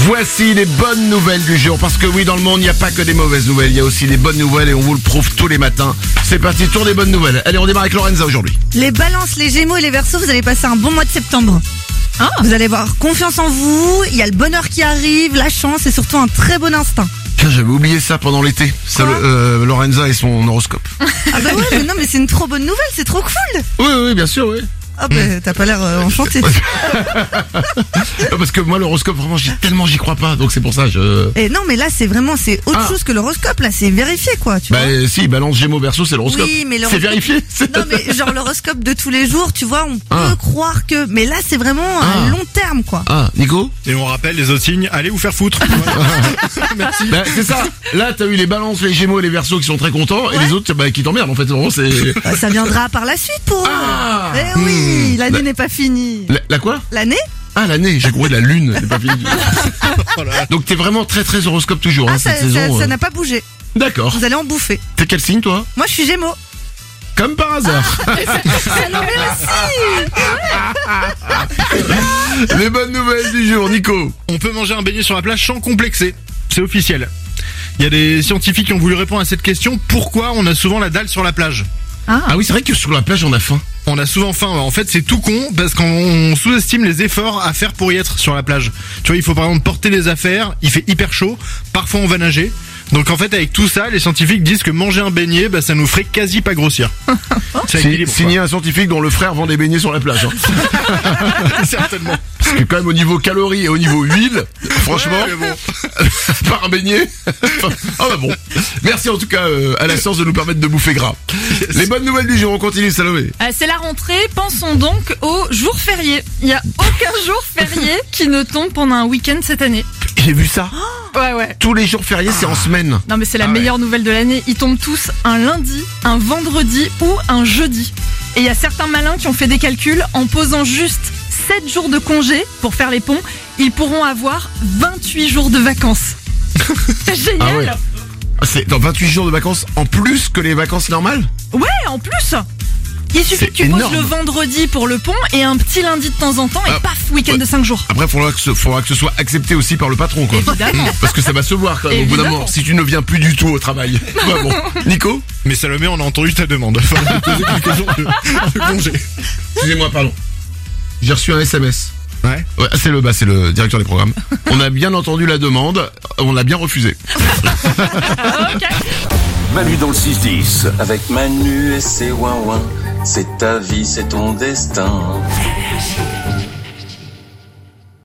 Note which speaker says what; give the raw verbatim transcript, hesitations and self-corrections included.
Speaker 1: Voici les bonnes nouvelles du jour. Parce que oui, dans le monde, il n'y a pas que des mauvaises nouvelles. Il y a aussi des bonnes nouvelles et on vous le prouve tous les matins. C'est parti, tour des bonnes nouvelles. Allez, on démarre avec Lorenza aujourd'hui.
Speaker 2: Les balances, les gémeaux et les verseaux, vous allez passer un bon mois de septembre. Ah. Vous allez avoir confiance en vous, il y a le bonheur qui arrive, la chance et surtout un très bon instinct.
Speaker 1: Tiens, j'avais oublié ça pendant l'été. Ça, le, euh, Lorenza et son horoscope.
Speaker 2: Ah bah ouais, mais non, mais c'est une trop bonne nouvelle, c'est trop cool.
Speaker 1: Oui, oui, bien sûr, oui.
Speaker 2: Ah bah mmh. T'as pas l'air euh, enchanté.
Speaker 1: Parce que moi l'horoscope vraiment j'y, tellement j'y crois pas, donc c'est pour ça je...
Speaker 2: Et non mais là c'est vraiment c'est autre ah. chose que l'horoscope, là c'est vérifié quoi tu
Speaker 1: bah
Speaker 2: vois.
Speaker 1: Si, balance Gémeaux Verseau c'est l'horoscope.
Speaker 2: Oui, mais
Speaker 1: l'horoscope... C'est vérifié c'est...
Speaker 2: Non mais genre l'horoscope de tous les jours tu vois on
Speaker 1: ah.
Speaker 2: peut croire que... Mais là c'est vraiment
Speaker 1: ah.
Speaker 2: à long terme quoi.
Speaker 1: Ah Nico.
Speaker 3: Et on rappelle les autres signes, allez vous faire foutre.
Speaker 1: Merci. Bah, c'est ça, là t'as eu les balances, les Gémeaux et les Verseaux qui sont très contents ouais. Et les autres bah, qui t'emmerdent en fait vraiment c'est...
Speaker 2: Bah, ça viendra par la suite pour eux.
Speaker 1: Ah.
Speaker 2: Eh oui mmh. L'année bah. n'est pas fini.
Speaker 1: La, la quoi?
Speaker 2: L'année?
Speaker 1: Ah l'année, j'ai compris la lune, c'est pas fini. Donc t'es vraiment très très horoscope toujours
Speaker 2: ah,
Speaker 1: hein,
Speaker 2: ça,
Speaker 1: cette
Speaker 2: ça,
Speaker 1: saison.
Speaker 2: Ça
Speaker 1: euh...
Speaker 2: n'a pas bougé.
Speaker 1: D'accord.
Speaker 2: Vous allez en bouffer.
Speaker 1: T'es quel signe toi?
Speaker 2: Moi je suis Gémeaux.
Speaker 1: Comme par hasard.
Speaker 2: Ah, non mais merci.
Speaker 1: Les bonnes nouvelles du jour, Nico.
Speaker 3: On peut manger un beignet sur la plage sans complexer. C'est officiel. Il y a des scientifiques qui ont voulu répondre à cette question. Pourquoi on a souvent la dalle sur la plage?
Speaker 1: Ah, ah oui, c'est vrai que sur la plage on a faim.
Speaker 3: On a souvent faim. En fait, c'est tout con parce qu'on sous-estime les efforts à faire pour y être sur la plage. Tu vois, il faut par exemple porter les affaires. Il fait hyper chaud. Parfois, on va nager. Donc en fait, avec tout ça, les scientifiques disent que manger un beignet, bah, ça nous ferait quasi pas grossir.
Speaker 1: C'est équilibre. Signé un scientifique dont le frère vend des beignets sur la plage. Hein.
Speaker 3: Certainement.
Speaker 1: Parce que quand même au niveau calories et au niveau huile, franchement,
Speaker 3: ouais,
Speaker 1: bon. Par un beignet. Ah bah bon. Merci en tout cas euh, à la science de nous permettre de bouffer gras. Yes. Les bonnes nouvelles du jour, on continue, Salomé.
Speaker 4: Euh, c'est la rentrée, pensons donc aux jours fériés. Il n'y a aucun jour férié qui ne tombe pendant un week-end cette année.
Speaker 1: J'ai vu ça.
Speaker 4: Oh ouais ouais.
Speaker 1: Tous les jours fériés, c'est en semaine.
Speaker 4: Non mais c'est la
Speaker 1: ah
Speaker 4: meilleure
Speaker 1: ouais.
Speaker 4: nouvelle de l'année. Ils tombent tous un lundi, un vendredi ou un jeudi. Et il y a certains malins qui ont fait des calculs en posant juste sept jours de congé pour faire les ponts. Ils pourront avoir vingt-huit jours de vacances. C'est génial.
Speaker 1: Ah ouais. C'est dans vingt-huit jours de vacances en plus que les vacances normales?
Speaker 4: Ouais, en plus. Il suffit
Speaker 1: c'est
Speaker 4: que tu
Speaker 1: énorme.
Speaker 4: poses le vendredi pour le pont et un petit lundi de temps en temps et ah, paf, week-end ouais. de cinq jours.
Speaker 1: Après, il faudra que, ce, faudra que ce soit accepté aussi par le patron, quoi.
Speaker 4: Évidemment.
Speaker 1: Parce que ça va se voir quand même Évidemment. Au bout d'un moment, si tu ne viens plus du tout au travail. Bah bon. Nico?
Speaker 3: Mais Salomé, on a entendu ta demande. Enfin, de poser quelques jours de, de congé.
Speaker 1: Excusez-moi, pardon. J'ai reçu un S M S.
Speaker 3: Ouais.
Speaker 1: Ouais, c'est le, bah, c'est le directeur des programmes. On a bien entendu la demande, on l'a bien refusé.
Speaker 4: Okay.
Speaker 5: Manu dans le six dix. Avec Manu et ses ouin-ouin. C'est ta vie, c'est ton destin.